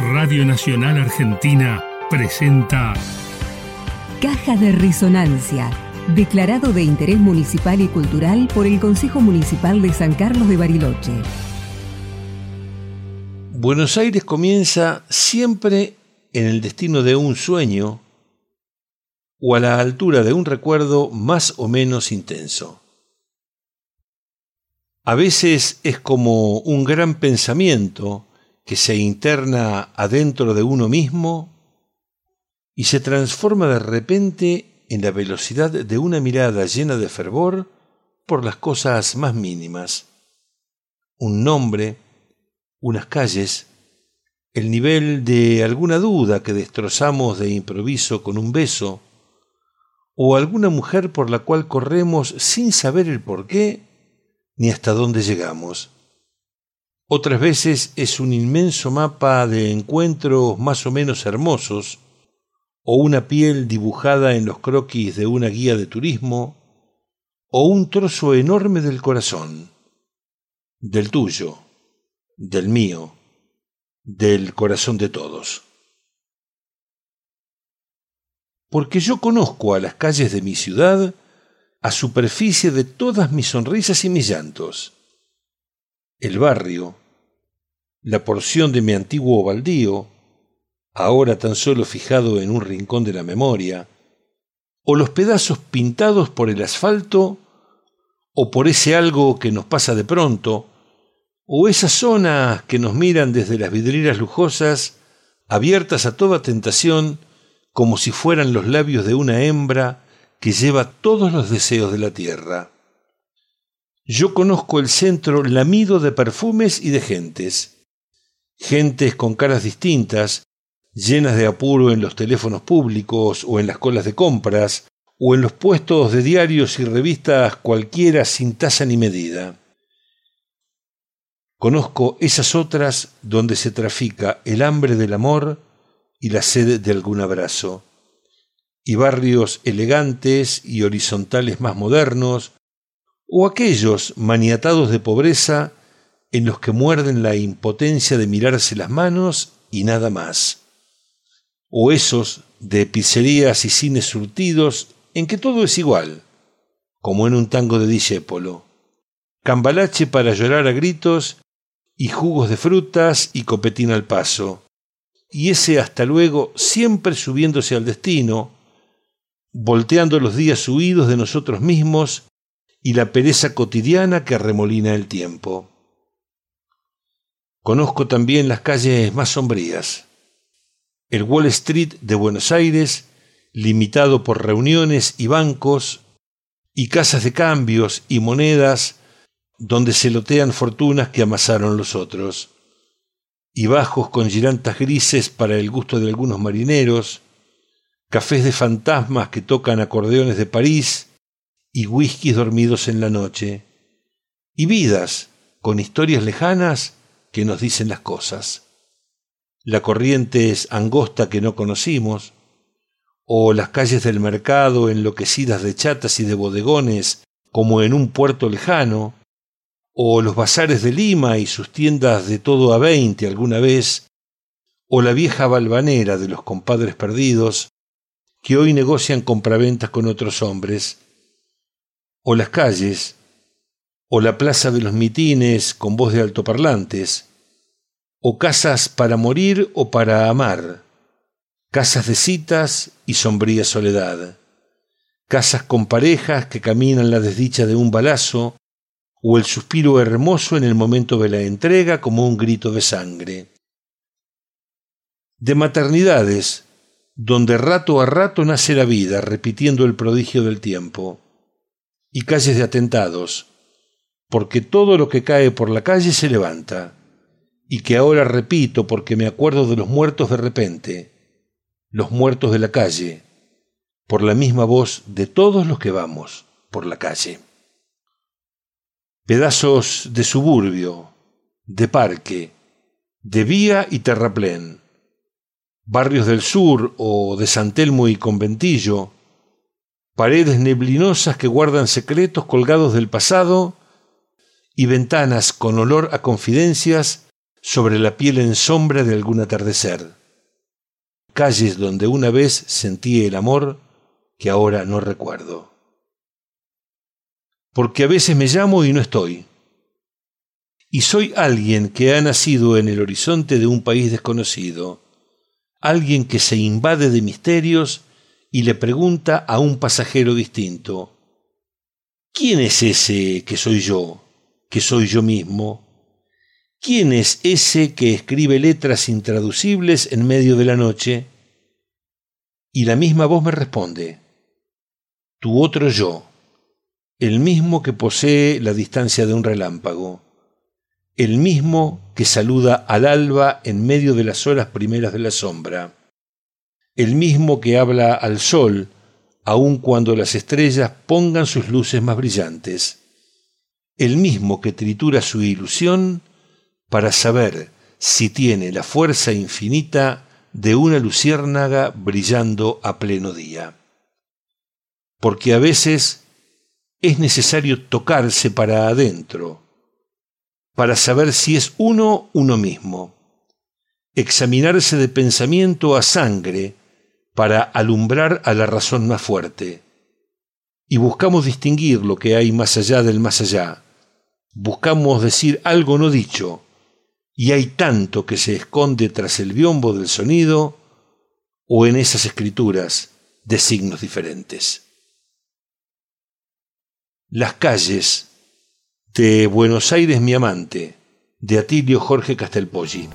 Radio Nacional Argentina presenta Caja de Resonancia, declarado de interés municipal y cultural por el Consejo Municipal de San Carlos de Bariloche. Buenos Aires comienza siempre en el destino de un sueño o a la altura de un recuerdo más o menos intenso. A veces es como un gran pensamiento que se interna adentro de uno mismo y se transforma de repente en la velocidad de una mirada llena de fervor por las cosas más mínimas. Un nombre, unas calles, el nivel de alguna duda que destrozamos de improviso con un beso, o alguna mujer por la cual corremos sin saber el porqué ni hasta dónde llegamos. Otras veces es un inmenso mapa de encuentros más o menos hermosos, o una piel dibujada en los croquis de una guía de turismo, o un trozo enorme del corazón, del tuyo, del mío, del corazón de todos. Porque yo conozco a las calles de mi ciudad a superficie de todas mis sonrisas y mis llantos. El barrio, la porción de mi antiguo baldío, ahora tan solo fijado en un rincón de la memoria, o los pedazos pintados por el asfalto, o por ese algo que nos pasa de pronto, o esas zonas que nos miran desde las vidrieras lujosas, abiertas a toda tentación, como si fueran los labios de una hembra que lleva todos los deseos de la tierra. Yo conozco el centro lamido de perfumes y de gentes con caras distintas, llenas de apuro en los teléfonos públicos o en las colas de compras, o en los puestos de diarios y revistas cualquiera sin tasa ni medida. Conozco esas otras donde se trafica el hambre del amor y la sed de algún abrazo, y barrios elegantes y horizontales más modernos, o aquellos maniatados de pobreza en los que muerden la impotencia de mirarse las manos y nada más, o esos de pizzerías y cines surtidos en que todo es igual, como en un tango de Discépolo, cambalache para llorar a gritos y jugos de frutas y copetín al paso, y ese hasta luego siempre subiéndose al destino, volteando los días huidos de nosotros mismos y la pereza cotidiana que arremolina el tiempo. Conozco también las calles más sombrías, el Wall Street de Buenos Aires, limitado por reuniones y bancos, y casas de cambios y monedas donde se lotean fortunas que amasaron los otros, y bajos con girantas grises para el gusto de algunos marineros, cafés de fantasmas que tocan acordeones de París y whiskies dormidos en la noche, y vidas con historias lejanas que nos dicen las cosas. La corriente es angosta que no conocimos, o las calles del mercado enloquecidas de chatas y de bodegones como en un puerto lejano, o los bazares de Lima y sus tiendas de todo a 20 alguna vez, o la vieja valvanera de los compadres perdidos que hoy negocian compraventas con otros hombres, o las calles, o la plaza de los mitines con voz de altoparlantes, o casas para morir o para amar, casas de citas y sombría soledad, casas con parejas que caminan la desdicha de un balazo, o el suspiro hermoso en el momento de la entrega como un grito de sangre. De maternidades, donde rato a rato nace la vida, repitiendo el prodigio del tiempo, y calles de atentados, porque todo lo que cae por la calle se levanta, y que ahora repito porque me acuerdo de los muertos de repente, los muertos de la calle, por la misma voz de todos los que vamos por la calle. Pedazos de suburbio, de parque, de vía y terraplén, barrios del sur o de San Telmo y Conventillo, paredes neblinosas que guardan secretos colgados del pasado y ventanas con olor a confidencias sobre la piel en sombra de algún atardecer. Calles donde una vez sentí el amor que ahora no recuerdo. Porque a veces me llamo y no estoy. Y soy alguien que ha nacido en el horizonte de un país desconocido, alguien que se invade de misterios y le pregunta a un pasajero distinto: ¿quién es ese que soy yo mismo? ¿Quién es ese que escribe letras intraducibles en medio de la noche? Y la misma voz me responde: tu otro yo, el mismo que posee la distancia de un relámpago, el mismo que saluda al alba en medio de las horas primeras de la sombra, el mismo que habla al sol aun cuando las estrellas pongan sus luces más brillantes, el mismo que tritura su ilusión para saber si tiene la fuerza infinita de una luciérnaga brillando a pleno día. Porque a veces es necesario tocarse para adentro, para saber si es uno mismo, examinarse de pensamiento a sangre para alumbrar a la razón más fuerte. Y buscamos distinguir lo que hay más allá del más allá, buscamos decir algo no dicho, y hay tanto que se esconde tras el biombo del sonido o en esas escrituras de signos diferentes. Las calles de Buenos Aires, mi amante, de Atilio Jorge Castelpoggi.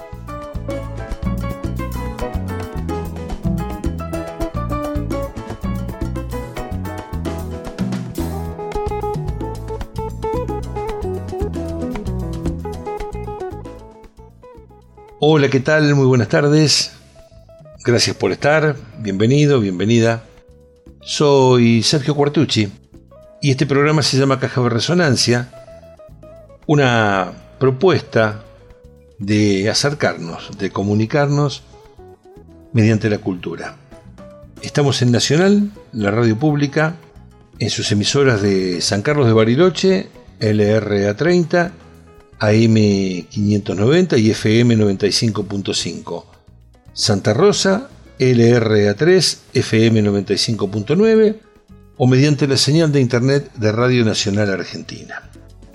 Hola, ¿qué tal? Muy buenas tardes. Gracias por estar. Bienvenido, bienvenida. Soy Sergio Quartucci y este programa se llama Caja de Resonancia, una propuesta de acercarnos, de comunicarnos mediante la cultura. Estamos en Nacional, la radio pública, en sus emisoras de San Carlos de Bariloche, LRA30, AM 590 y FM 95.5. Santa Rosa, LRA3, FM 95.9 o mediante la señal de internet de Radio Nacional Argentina.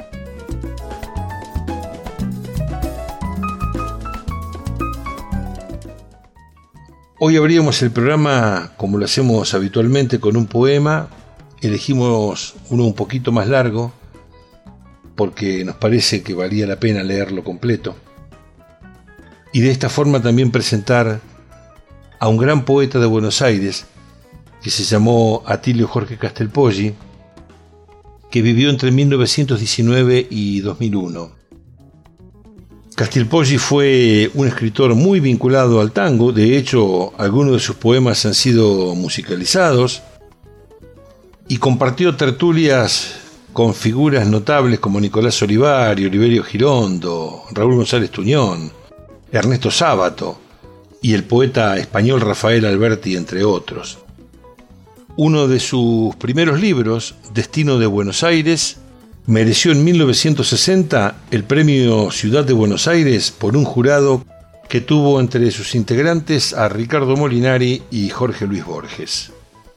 Hoy abríamos el programa, como lo hacemos habitualmente, con un poema. Elegimos uno un poquito más largo porque nos parece que valía la pena leerlo completo. Y de esta forma también presentar a un gran poeta de Buenos Aires que se llamó Atilio Jorge Castelpoggi, que vivió entre 1919 y 2001. Castelpoggi fue un escritor muy vinculado al tango. De hecho, algunos de sus poemas han sido musicalizados y compartió tertulias con figuras notables como Nicolás Olivari, Oliverio Girondo, Raúl González Tuñón, Ernesto Sábato y el poeta español Rafael Alberti, entre otros. Uno de sus primeros libros, Destino de Buenos Aires, mereció en 1960 el premio Ciudad de Buenos Aires por un jurado que tuvo entre sus integrantes a Ricardo Molinari y Jorge Luis Borges.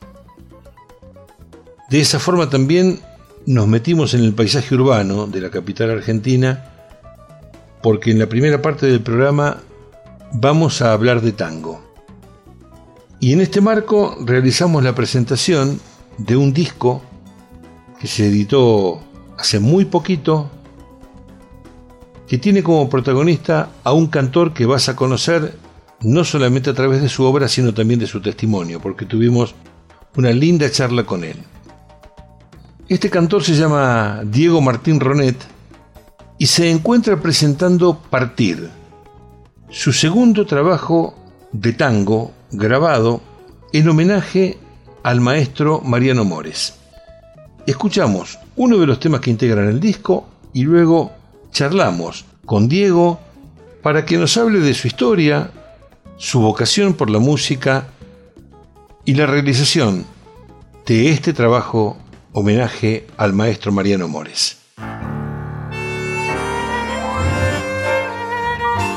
De esa forma también nos metimos en el paisaje urbano de la capital argentina, porque en la primera parte del programa vamos a hablar de tango. Y en este marco realizamos la presentación de un disco que se editó hace muy poquito, que tiene como protagonista a un cantor que vas a conocer no solamente a través de su obra, sino también de su testimonio, porque tuvimos una linda charla con él. Este cantor se llama Diego Martín Ronet y se encuentra presentando Partir, su segundo trabajo de tango grabado en homenaje al maestro Mariano Mores. Escuchamos uno de los temas que integran el disco y luego charlamos con Diego para que nos hable de su historia, su vocación por la música y la realización de este trabajo homenaje al maestro Mariano Mores.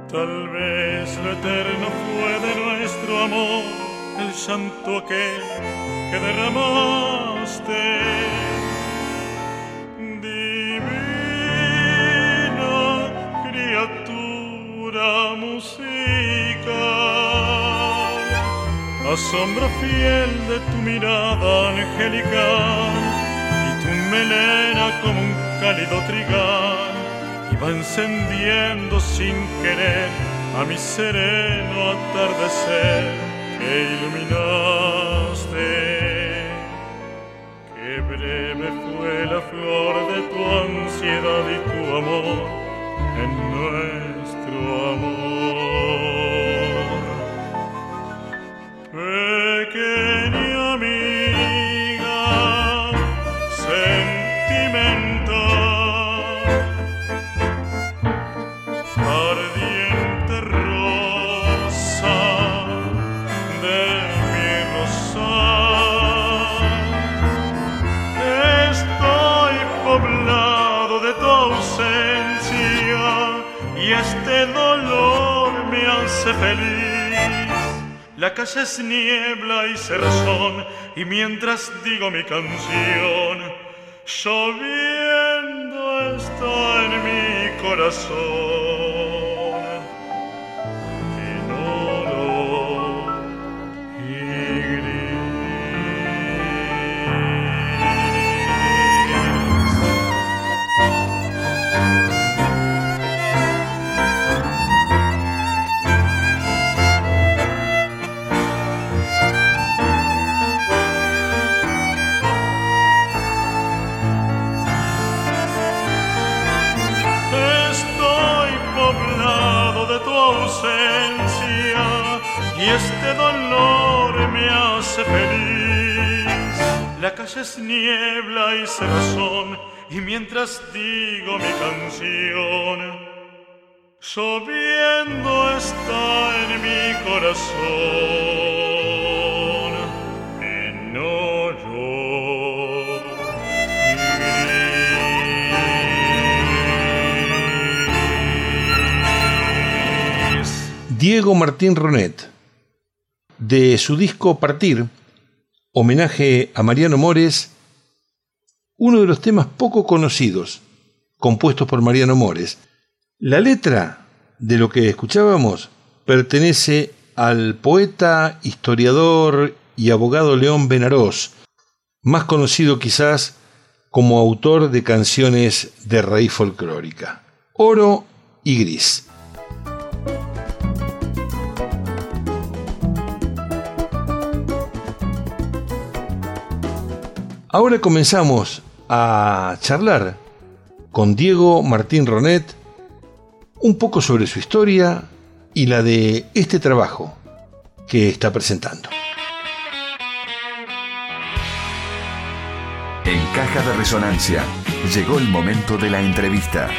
Tal vez lo eterno fue de nuestro amor, el llanto aquel que derramaste. Divina criatura musical, asombro fiel de tu mirada angelical, y tu melena como un cálido trigal va encendiendo sin querer a mi sereno atardecer que iluminaste. Qué breve fue la flor de tu ansiedad y tu amor en nuestro amor. Pequeña amiga sentimental, ardiente rosa de mi rosal, estoy poblado de tu ausencia y este dolor me hace feliz. La calle es niebla y cerrazón, y mientras digo mi canción, lloviendo está en mi corazón, en oro y gris. Y este dolor me hace feliz. La calle es niebla y cerrazón, y mientras digo mi canción, lloviendo está en mi corazón, en oro y gris. Diego Martín Ronet, de su disco Partir, homenaje a Mariano Mores, uno de los temas poco conocidos, compuestos por Mariano Mores. La letra de lo que escuchábamos pertenece al poeta, historiador y abogado León Benarós, más conocido quizás como autor de canciones de raíz folclórica. Oro y gris. Ahora comenzamos a charlar con Diego Martín Ronet un poco sobre su historia y la de este trabajo que está presentando. En Caja de Resonancia llegó el momento de la entrevista.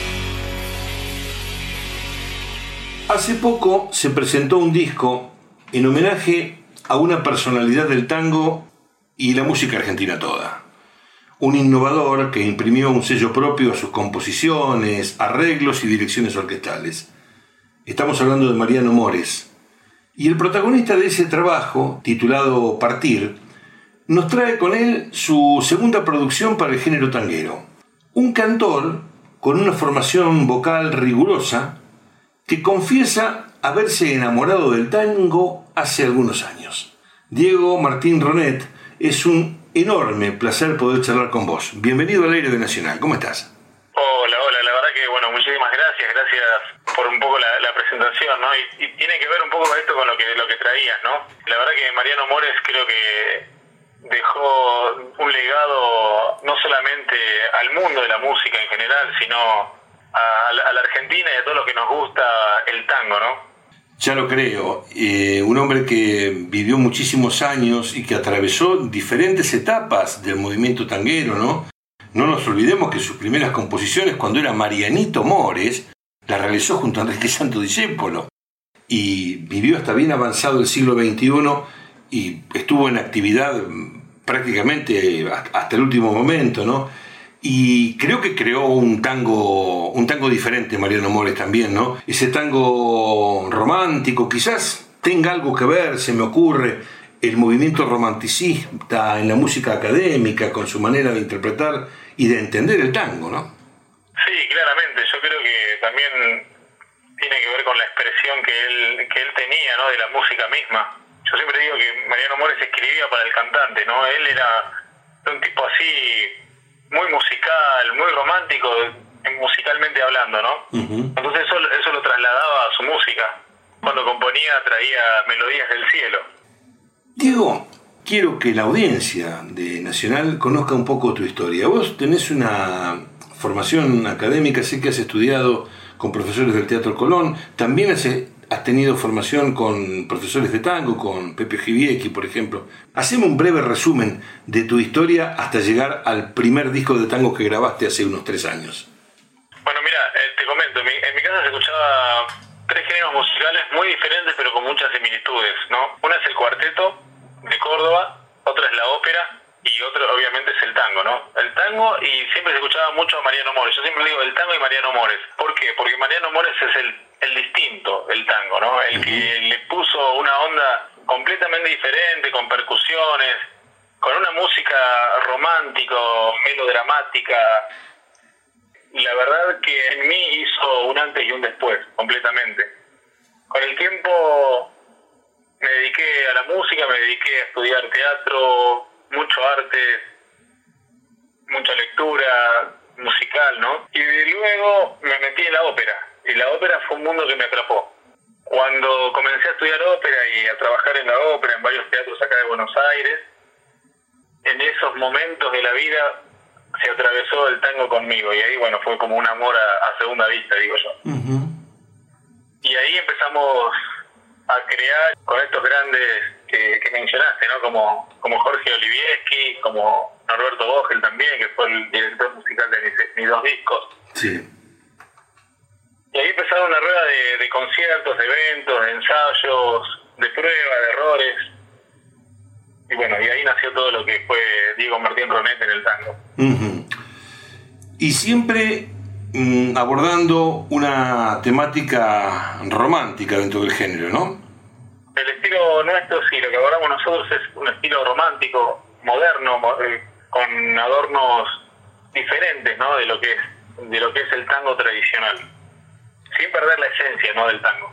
Hace poco se presentó un disco en homenaje a una personalidad del tango y la música argentina toda. Un innovador que imprimió un sello propio a sus composiciones, arreglos y direcciones orquestales. Estamos hablando de Mariano Mores. Y el protagonista de ese trabajo, titulado Partir, nos trae con él su segunda producción para el género tanguero. Un cantor con una formación vocal rigurosa que confiesa haberse enamorado del tango hace algunos años. Diego Martín Ronet, es un enorme placer poder charlar con vos. Bienvenido al aire de Nacional. ¿Cómo estás? Hola, la verdad que, muchísimas gracias por un poco la presentación, ¿no? Y tiene que ver un poco esto con lo que traías, ¿no? La verdad que Mariano Mores creo que dejó un legado no solamente al mundo de la música en general, sino a la Argentina y a todo lo que nos gusta el tango, ¿no? Ya lo creo. Un hombre que vivió muchísimos años y que atravesó diferentes etapas del movimiento tanguero, ¿no? No nos olvidemos que sus primeras composiciones, cuando era Marianito Mores, las realizó junto a Enrique Santo Discépolo. Y vivió hasta bien avanzado el siglo XXI y estuvo en actividad prácticamente hasta el último momento, ¿no? Y creo que creó un tango diferente, Mariano Mores también, ¿no? Ese tango romántico, quizás tenga algo que ver, se me ocurre, el movimiento romanticista en la música académica, con su manera de interpretar y de entender el tango, ¿no? Sí, claramente. Yo creo que también tiene que ver con la expresión que él tenía, ¿no? De la música misma. Yo siempre digo que Mariano Mores escribía para el cantante, ¿no? Él era un tipo así, muy musical, muy romántico, musicalmente hablando, ¿no? Uh-huh. Entonces eso lo trasladaba a su música. Cuando componía traía melodías del cielo. Diego, quiero que la audiencia de Nacional conozca un poco tu historia. Vos tenés una formación académica, sé que has estudiado con profesores del Teatro Colón, también has tenido formación con profesores de tango, con Pepe Giviecki, por ejemplo. Haceme un breve resumen de tu historia hasta llegar al primer disco de tango que grabaste hace unos 3 años. Bueno, mira, te comento, en mi casa se escuchaba 3 géneros musicales muy diferentes pero con muchas similitudes, ¿no? Una es el cuarteto de Córdoba, otra es la ópera y otro obviamente es el tango, ¿no? El tango, y siempre se escuchaba mucho a Mariano Mores. Yo siempre digo el tango y Mariano Mores. ¿Por qué? Porque Mariano Mores es el distinto, el tango, ¿no? El que le puso una onda completamente diferente, con percusiones, con una música romántico, melodramática. La verdad que en mí hizo un antes y un después, completamente. Con el tiempo me dediqué a la música, me dediqué a estudiar teatro, mucho arte, mucha lectura musical, ¿no? Y luego me metí en la ópera, y la ópera fue un mundo que me atrapó. Cuando comencé a estudiar ópera y a trabajar en la ópera, en varios teatros acá de Buenos Aires, en esos momentos de la vida se atravesó el tango conmigo, y ahí, bueno, fue como un amor a segunda vista, digo yo. Uh-huh. Y ahí empezamos a crear con estos grandes que mencionaste, ¿no? Como Jorge Olivieski, como Norberto Vogel también, que fue el director musical de mis 2 discos. Sí. Y ahí empezaron una rueda de conciertos, de eventos, de ensayos, de pruebas, de errores. Y bueno, y ahí nació todo lo que fue Diego Martín Ronet en el tango. Uh-huh. Y siempre abordando una temática romántica dentro del género, ¿no? El estilo nuestro, sí, lo que abordamos nosotros es un estilo romántico, moderno, con adornos diferentes, ¿no? de lo que es el tango tradicional, sin perder la esencia, ¿no? del tango.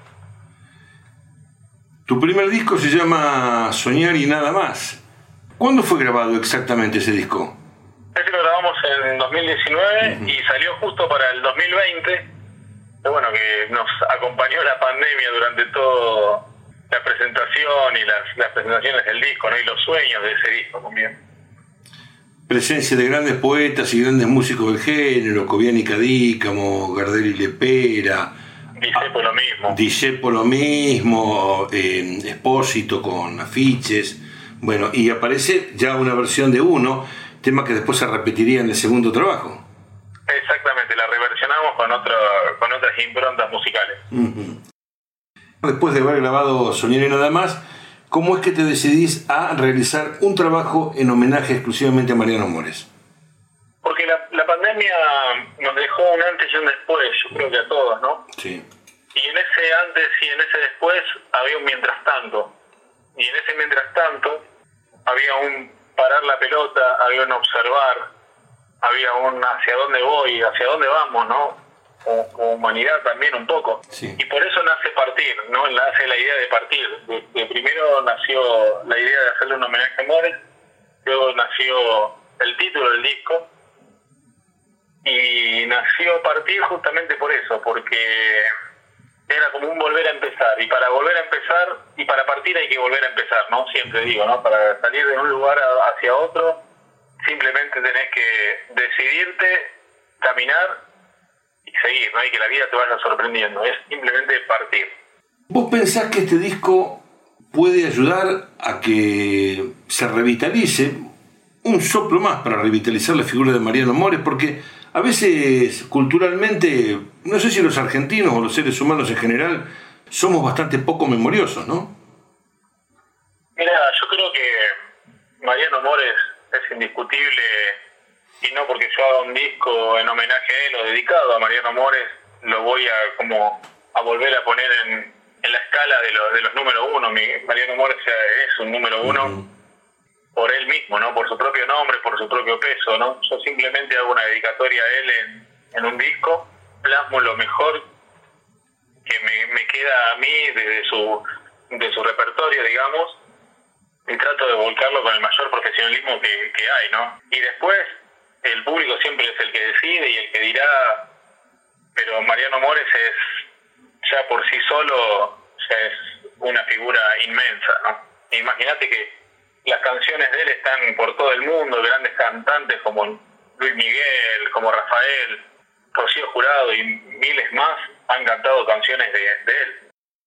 Tu primer disco se llama Soñar y Nada Más. ¿Cuándo fue grabado exactamente ese disco? Ese lo grabamos en 2019 uh-huh. y salió justo para el 2020. Pero bueno, que nos acompañó la pandemia durante todo la presentación y las presentaciones del disco, ¿no? Y los sueños de ese disco también. Presencia de grandes poetas y grandes músicos del género, Cobian y Cadícamo, Gardel y Lepera. Disceppo lo mismo, Espósito con afiches. Bueno, y aparece ya una versión de Uno, tema que después se repetiría en el segundo trabajo. Exactamente, la reversionamos con otras improntas musicales. Uh-huh. Después de haber grabado Soñar y Nada Más, ¿cómo es que te decidís a realizar un trabajo en homenaje exclusivamente a Mariano Mores? Porque la pandemia nos dejó un antes y un después, yo creo que a todos, ¿no? Sí. Y en ese antes y en ese después había un mientras tanto. Y en ese mientras tanto había un parar la pelota, había un observar, había un hacia dónde voy, hacia dónde vamos, ¿no? Como humanidad también un poco. Sí. Y por eso nace Partir, ¿no? Nace la idea de Partir. De primero nació la idea de hacerle un homenaje a Mores, luego nació el título del disco, y nació Partir justamente por eso, porque era como un volver a empezar, y para volver a empezar y para partir hay que volver a empezar, ¿no? Siempre digo, ¿no? Para salir de un lugar hacia otro simplemente tenés que decidirte, caminar y seguir, ¿no? Y que la vida te vaya sorprendiendo, es simplemente partir. ¿Vos pensás que este disco puede ayudar a que se revitalice un soplo más para revitalizar la figura de Mariano Mores? Porque a veces culturalmente, no sé si los argentinos o los seres humanos en general, somos bastante poco memoriosos, ¿no? Mira, yo creo que Mariano Mores es indiscutible y no porque yo haga un disco en homenaje a él o dedicado a Mariano Mores, lo voy a volver a poner en la escala de los número uno. Mariano Mores es un número uno por él mismo, ¿no? Por su propio nombre, por su propio peso, ¿no? Yo simplemente hago una dedicatoria a él en un disco, plasmo lo mejor que me queda a mí de su repertorio, digamos, y trato de volcarlo con el mayor profesionalismo que hay, ¿no? Y después el público siempre es el que decide y el que dirá, pero Mariano Mores ya por sí solo ya es una figura inmensa, ¿no? Imagínate que las canciones de él están por todo el mundo, grandes cantantes como Luis Miguel, como Rafael, Rocío Jurado y miles más han cantado canciones de él.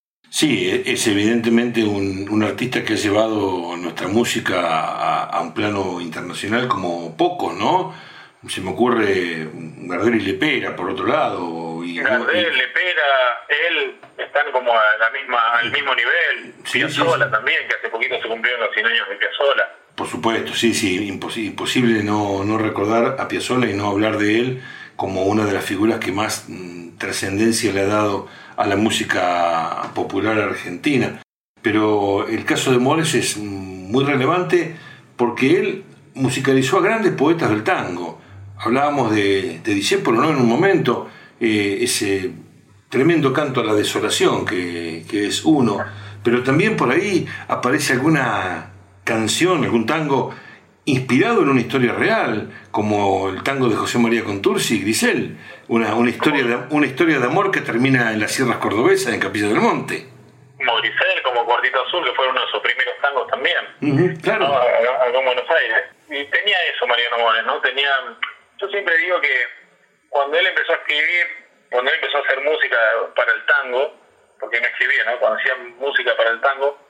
Sí, es evidentemente un artista que ha llevado nuestra música a un plano internacional como pocos, ¿no? Se me ocurre Gardel y Lepera, por otro lado. Gardel, Lepera, él están como al mismo nivel. Sí, Piazzolla sí. También, que hace poquito se cumplieron los 100 años de Piazzolla. Por supuesto, sí, imposible no recordar a Piazzolla y no hablar de él como una de las figuras que más trascendencia le ha dado a la música popular argentina. Pero el caso de Mores es muy relevante porque él musicalizó a grandes poetas del tango. Hablábamos de Discépolo, ¿no? En un momento, ese tremendo canto a la desolación que es uno, pero también por ahí aparece alguna canción, algún tango inspirado en una historia real, como el tango de José María Contursi, Grisel, una historia de amor que termina en las sierras cordobesas, en Capilla del Monte. Como Grisel, como Cuartito Azul, que fueron uno de sus primeros tangos también. Claro. ¿No? Acá en Buenos Aires. Y tenía eso Mariano Mores, ¿no? Yo siempre digo que cuando él empezó a escribir, cuando él empezó a hacer música para el tango, porque no escribía, ¿no? Cuando hacía música para el tango,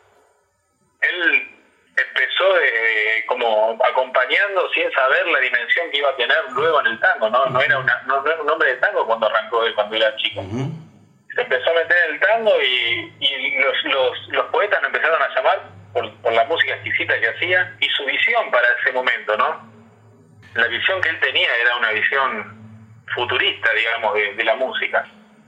él empezó como acompañando sin saber la dimensión que iba a tener luego en el tango, ¿no? No era un hombre de tango cuando arrancó, cuando era chico. Se empezó a meter en el tango y los poetas lo empezaron a llamar por la música exquisita que hacía y su visión para ese momento, ¿no? La visión que él tenía era una visión futurista, digamos, de la música.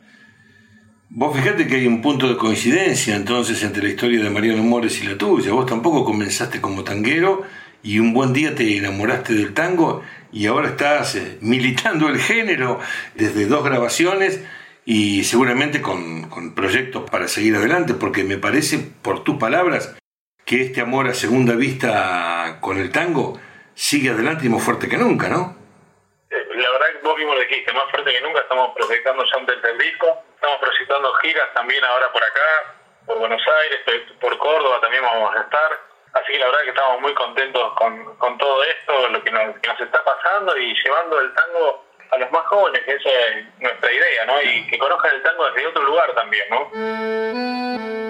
Vos fijate que hay un punto de coincidencia entonces entre la historia de Mariano Mores y la tuya. Vos tampoco comenzaste como tanguero y un buen día te enamoraste del tango y ahora estás militando el género desde 2 grabaciones y seguramente con proyectos para seguir adelante, porque me parece, por tus palabras, que este amor a segunda vista con el tango sigue adelante y más fuerte que nunca, ¿no? La verdad que vos mismo lo dijiste, más fuerte que nunca. Estamos proyectando ya un tercer disco, estamos proyectando giras también ahora por acá, por Buenos Aires, por Córdoba también vamos a estar. Así que la verdad que estamos muy contentos con todo esto, lo que nos está pasando y llevando el tango a los más jóvenes, que esa es nuestra idea, ¿no? Y que conozcan el tango desde otro lugar también, ¿no?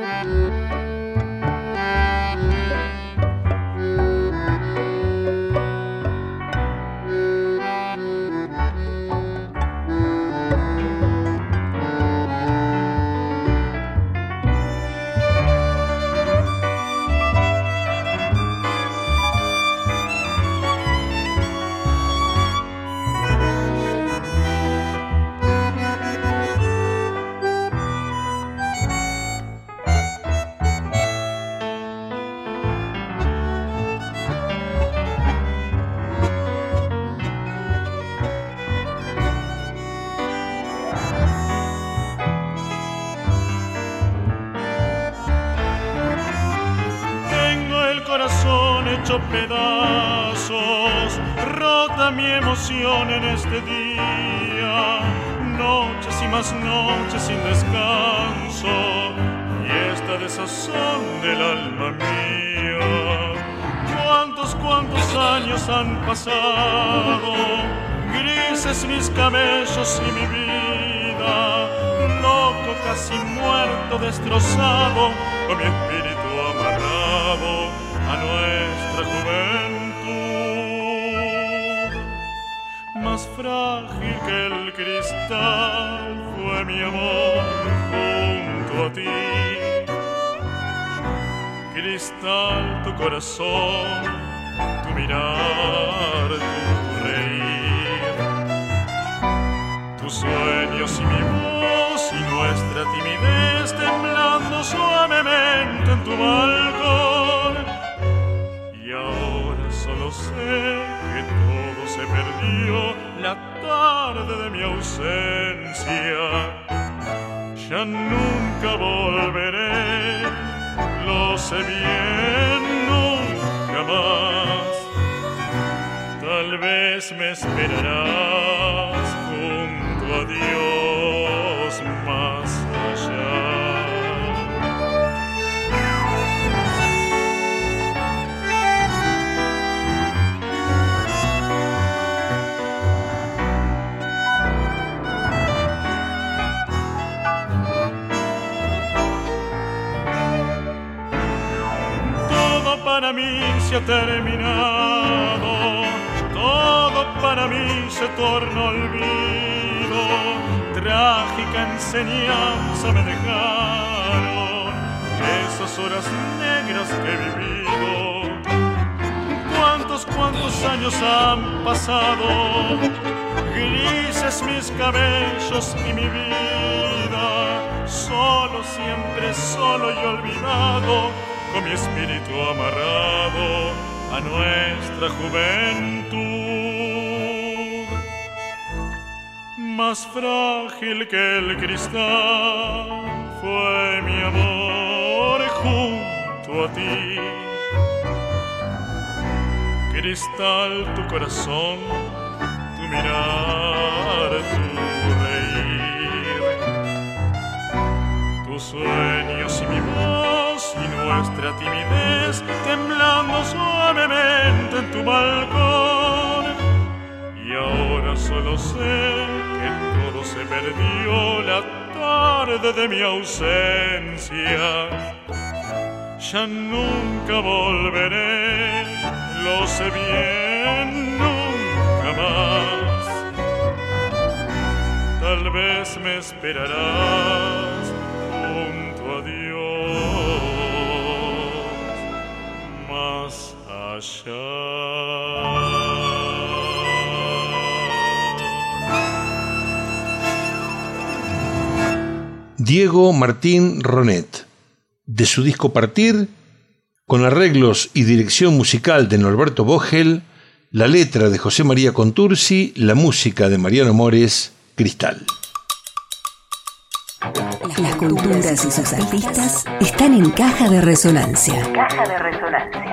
Pedazos, rota mi emoción en este día, noches y más noches sin descanso, y esta desazón del alma mía. Cuántos años han pasado, grises mis cabellos y mi vida, loco, casi muerto, destrozado, con mi espíritu amarrado a nuestra juventud. Más frágil que el cristal fue mi amor junto a ti. Cristal, tu corazón, tu mirar, tu reír. tus sueños y mi voz y nuestra timidez temblando suavemente en tu balcón. Y ahora solo sé que todo se perdió la tarde de mi ausencia. Ya nunca volveré, lo sé bien, nunca más. Tal vez me esperarás junto a Dios más allá. Todo para mí se ha terminado, todo para mí se torna olvido, trágica enseñanza me dejaron esas horas negras que he vivido. Cuántos años han pasado, grises mis cabellos y mi vida, solo, siempre solo y olvidado, con mi espíritu amarrado a nuestra juventud. Más frágil que el cristal fue mi amor junto a ti. Cristal tu corazón, tu mirar, tu reír, tus sueños y mi voz y nuestra timidez temblando suavemente en tu balcón. Y ahora solo sé que todo se perdió la tarde de mi ausencia. Ya nunca volveré, lo sé bien, nunca más. Tal vez me esperarás junto a Dios más allá. Diego Martín Ronet, de su disco Partir, con arreglos y dirección musical de Norberto Vogel, la letra de José María Contursi, la música de Mariano Mores, Cristal. Las culturas y sus artistas están en Caja de Resonancia. Caja de Resonancia.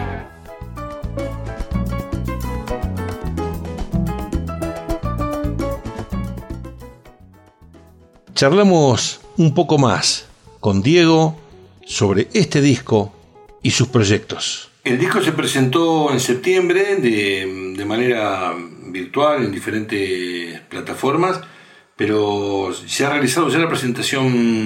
Charlamos un poco más con Diego sobre este disco y sus proyectos. El disco se presentó en septiembre de manera virtual en diferentes plataformas, pero ¿se ha realizado ya la presentación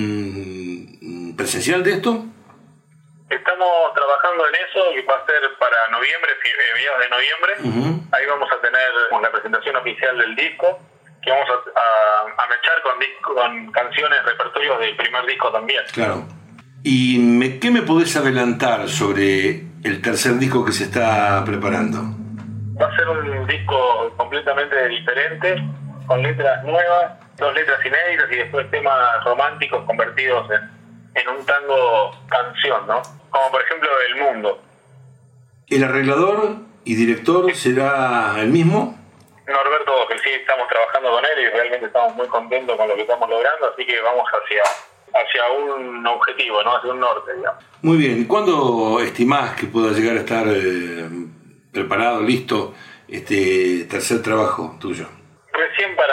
presencial de esto? Estamos trabajando en eso y va a ser para noviembre, mediados de noviembre. Uh-huh. Ahí vamos a tener la presentación oficial del disco, que vamos a mechar con canciones, repertorios del primer disco también. Claro. ¿Y qué me podés adelantar sobre el tercer disco que se está preparando? Va a ser un disco completamente diferente, con letras nuevas, 2 letras inéditas y después temas románticos convertidos en un tango canción, ¿no? Como por ejemplo El Mundo. ¿El arreglador y director será el mismo? Norberto Vogel, sí, estamos trabajando con él y realmente estamos muy contentos con lo que estamos logrando, así que vamos hacia un objetivo, ¿no? Hacia un norte, digamos. Muy bien. ¿Cuándo estimás que pueda llegar a estar preparado, listo, este tercer trabajo tuyo? Recién para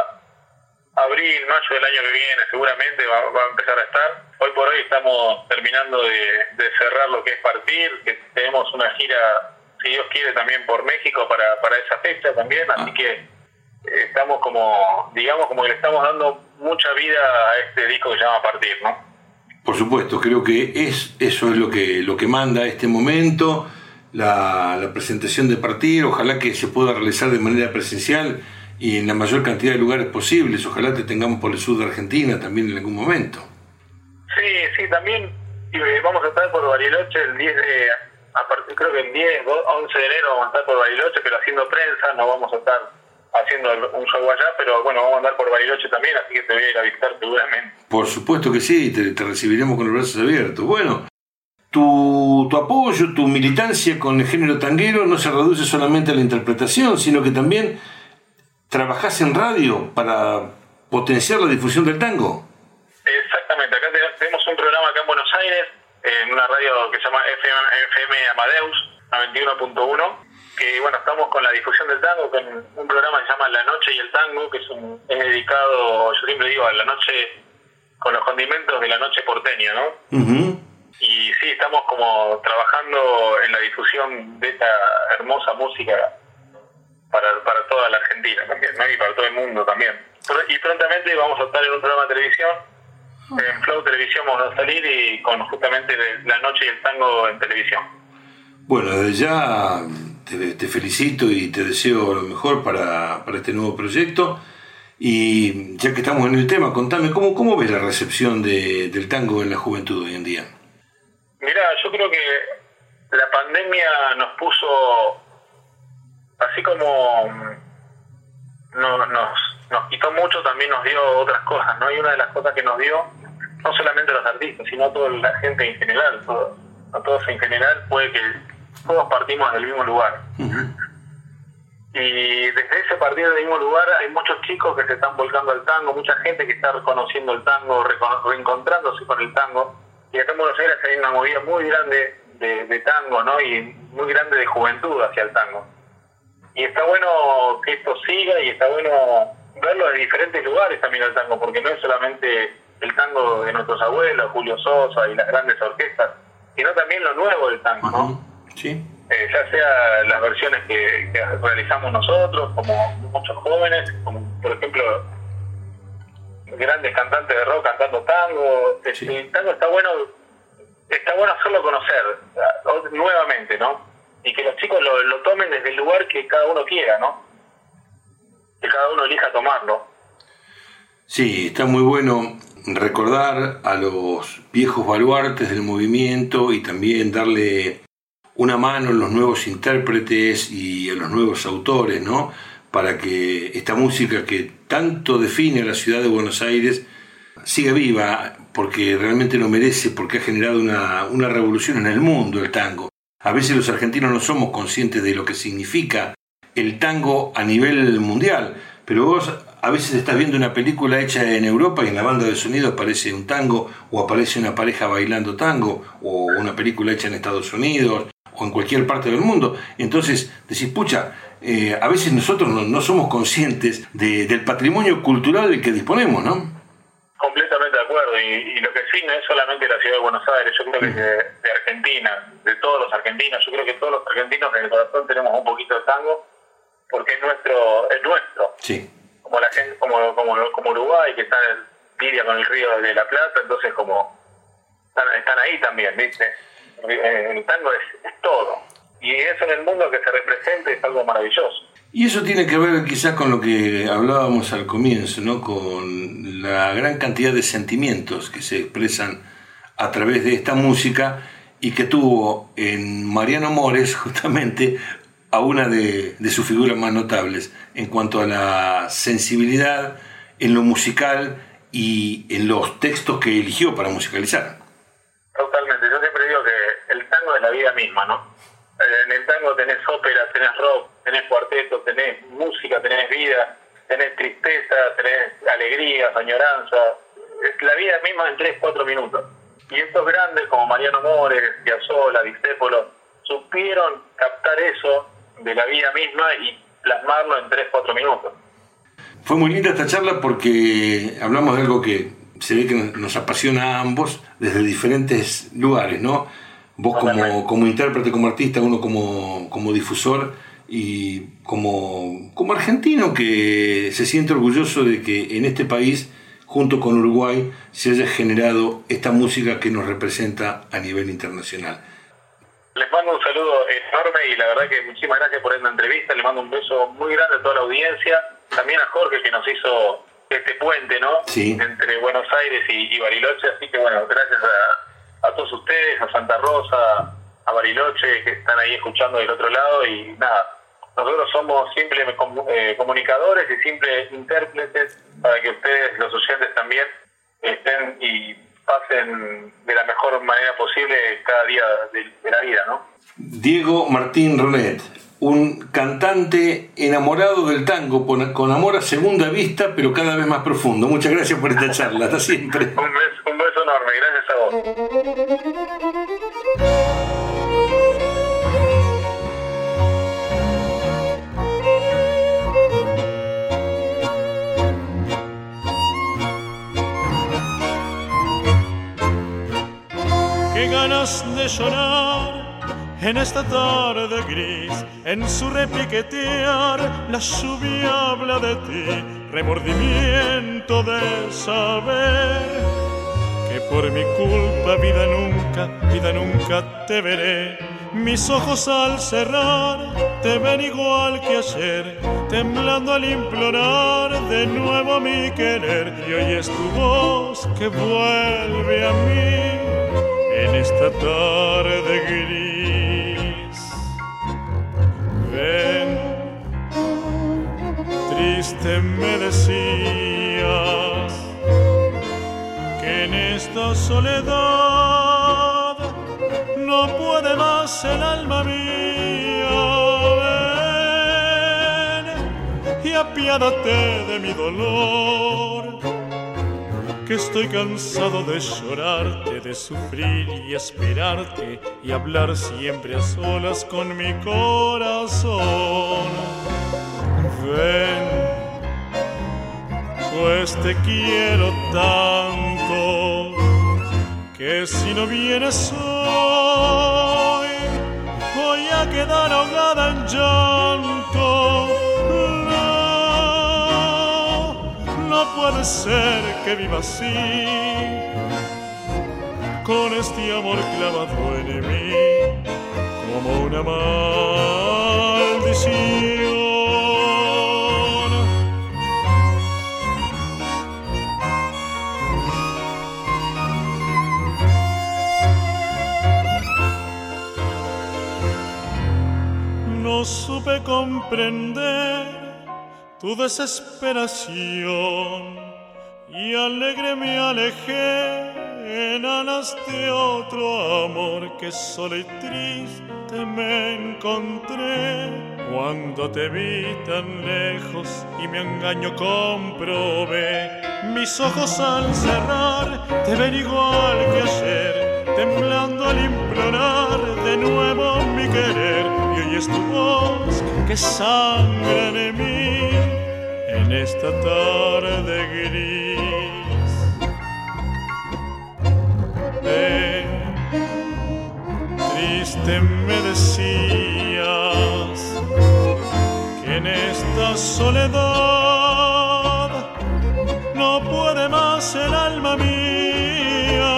abril, mayo del año que viene seguramente va a empezar a estar. Hoy por hoy estamos terminando de cerrar lo que es Partir, que tenemos una gira, si Dios quiere, también por México para esa fecha también, así que estamos como que le estamos dando mucha vida a este disco que se llama Partir, ¿no? Por supuesto, creo que eso es lo que manda este momento, la presentación de Partir. Ojalá que se pueda realizar de manera presencial y en la mayor cantidad de lugares posibles. Ojalá te tengamos por el sur de Argentina también en algún momento. Sí, también vamos a estar por Bariloche el 10 de... creo que el 10, 11 de enero vamos a estar por Bariloche, pero haciendo prensa, no vamos a estar haciendo un show allá, pero bueno, vamos a andar por Bariloche también, así que te voy a ir a visitar seguramente. Por supuesto que sí, te recibiremos con los brazos abiertos. Bueno, tu apoyo, tu militancia con el género tanguero no se reduce solamente a la interpretación, sino que también trabajás en radio para potenciar la difusión del tango. Exactamente, acá tenemos un programa acá en Buenos Aires, en una radio que se llama FM Amadeus 91.1, que bueno, estamos con la difusión del tango, con un programa que se llama La Noche y el Tango, que es dedicado, yo siempre digo, a la noche, con los condimentos de la noche porteña, ¿no? Uh-huh. Y sí, estamos como trabajando en la difusión de esta hermosa música para toda la Argentina también, ¿no? Y para todo el mundo también. Y prontamente vamos a estar en un programa de televisión, en Flow Televisión vamos a salir y con justamente La Noche y el Tango en televisión. Bueno, desde ya te felicito y te deseo lo mejor para este nuevo proyecto. Y ya que estamos en el tema, contame, ¿cómo ves la recepción del tango en la juventud hoy en día? Mirá, yo creo que la pandemia nos puso, así como nos quitó mucho, también nos dio otras cosas, ¿no? Y una de las cosas que nos dio, no solamente a los artistas, sino a toda la gente en general, a todos en general, fue que todos partimos del mismo lugar. Uh-huh. Y desde ese partido del mismo lugar hay muchos chicos que se están volcando al tango, mucha gente que está reconociendo el tango, reencontrándose con el tango. Y acá en Buenos Aires hay una movida muy grande de tango, ¿no? Y muy grande de juventud hacia el tango. Y está bueno que esto siga y está bueno verlo de diferentes lugares también el tango, porque no es solamente el tango de nuestros abuelos, Julio Sosa y las grandes orquestas, sino también lo nuevo del tango, ¿no? Uh-huh. Sí. Ya sea las versiones que realizamos nosotros, como muchos jóvenes, como por ejemplo grandes cantantes de rock cantando tango. Sí. El tango está bueno hacerlo conocer nuevamente, ¿no? Y que los chicos lo tomen desde el lugar que cada uno quiera, ¿no? Que cada uno elija tomarlo. Sí, está muy bueno recordar a los viejos baluartes del movimiento y también darle una mano a los nuevos intérpretes y a los nuevos autores, ¿no? Para que esta música que tanto define a la ciudad de Buenos Aires siga viva, porque realmente lo merece, porque ha generado una revolución en el mundo el tango. A veces los argentinos no somos conscientes de lo que significa el tango a nivel mundial, pero vos a veces estás viendo una película hecha en Europa y en la banda de sonido aparece un tango, o aparece una pareja bailando tango, o una película hecha en Estados Unidos o en cualquier parte del mundo. Entonces decís, pucha, a veces nosotros no somos conscientes del patrimonio cultural del que disponemos, ¿no? Completamente de acuerdo, y lo que sí no es solamente la ciudad de Buenos Aires, yo creo que de Argentina, de todos los argentinos, yo creo que todos los argentinos en el corazón tenemos un poquito de tango, porque es nuestro. Sí. Como la gente, como Uruguay, que está lidia con el río de la Plata, entonces como están ahí también, ¿viste? El tango es todo, y eso en el mundo que se represente es algo maravilloso. Y eso tiene que ver quizás con lo que hablábamos al comienzo, ¿no? Con la gran cantidad de sentimientos que se expresan a través de esta música y que tuvo en Mariano Mores justamente a una de sus figuras más notables en cuanto a la sensibilidad en lo musical y en los textos que eligió para musicalizar. Totalmente, yo siempre digo que el tango es la vida misma, ¿no? En el tango tenés ópera, tenés rock, tenés cuarteto, tenés música, tenés vida, tenés tristeza, tenés alegría, añoranza. Es la vida misma en 3-4 minutos. Y estos grandes como Mariano Mores, Piazzolla, Discépolo, supieron captar eso de la vida misma y plasmarlo en 3-4 minutos. Fue muy linda esta charla porque hablamos de algo que se ve que nos apasiona a ambos desde diferentes lugares, ¿no? Vos como intérprete, como artista, uno como difusor y como argentino que se siente orgulloso de que en este país, junto con Uruguay, se haya generado esta música que nos representa a nivel internacional. Les mando un saludo enorme y la verdad que muchísimas gracias por esta entrevista. Les mando un beso muy grande a toda la audiencia. También a Jorge que nos hizo este puente, ¿no? Sí. Entre Buenos Aires y Bariloche. Así que bueno, gracias a todos ustedes, a Santa Rosa, a Bariloche, que están ahí escuchando del otro lado. Y nada, Nosotros somos simples comunicadores y simples intérpretes para que ustedes, los oyentes, también estén y pasen de la mejor manera posible cada día de la vida, ¿no? Diego Martín Ronet, un cantante enamorado del tango, con amor a segunda vista, pero cada vez más profundo. Muchas gracias por esta charla. Hasta siempre. Un beso enorme. Gracias a vos. Qué ganas de llorar en esta tarde gris, en su repiquetear la lluvia habla de ti, remordimiento de saber que por mi culpa vida nunca te veré. Mis ojos al cerrar te ven igual que ayer, temblando al implorar de nuevo mi querer, y hoy es tu voz que vuelve a mí en esta tarde gris. Ven, triste me decías que en esta soledad no puede más el alma mía. Ven y apiádate de mi dolor, que estoy cansado de llorarte, de sufrir y esperarte y hablar siempre a solas con mi corazón. Ven, pues te quiero tanto, que si no vienes hoy voy a quedar ahogada en llanto. No puede ser que viva así, con este amor clavado en mí, como una maldición. No supe comprender tu desesperación y alegre me alejé en alas de otro amor, que solo y triste me encontré cuando te vi tan lejos y mi engaño comprobé. Mis ojos al cerrar te ven igual que ayer, temblando al implorar de nuevo mi querer, y hoy es tu voz que sangra en mí en esta tarde gris. Triste me decías que en esta soledad no puede más el alma mía.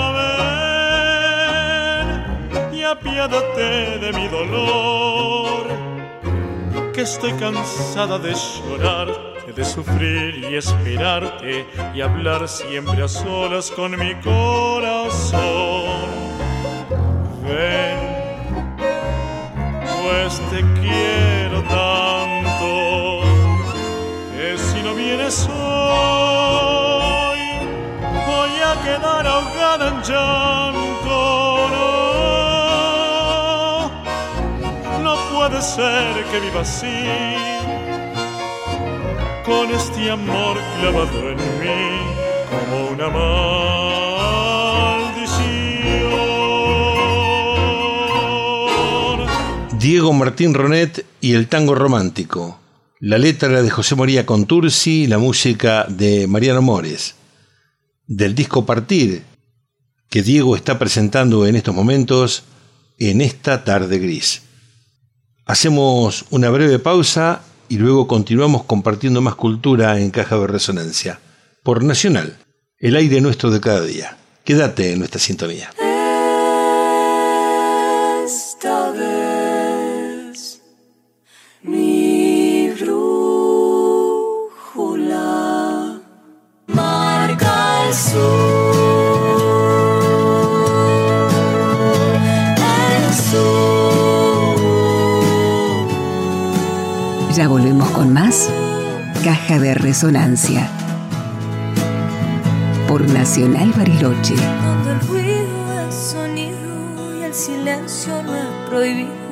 Ven y apiádate de mi dolor, que estoy cansada de llorarte, de sufrir y esperarte y hablar siempre a solas con mi corazón. Ven, pues te quiero tanto, que si no vienes hoy voy a quedar ahogada en llanto. No puede ser que viva así, con este amor clavado en mí como una maldición. Diego Martín Ronet y el tango romántico. La letra de José María Contursi, la música de Mariano Mores. Del disco Partir, que Diego está presentando en estos momentos en esta tarde gris. Hacemos una breve pausa y luego continuamos compartiendo más cultura en Caja de Resonancia. Por Nacional, el aire nuestro de cada día. Quédate en nuestra sintonía. Esta vez mi brújula marca el sur. El sur Ya volvemos con más Caja de Resonancia por Nacional Bariloche. Donde el ruido es sonido y el silencio no es prohibido.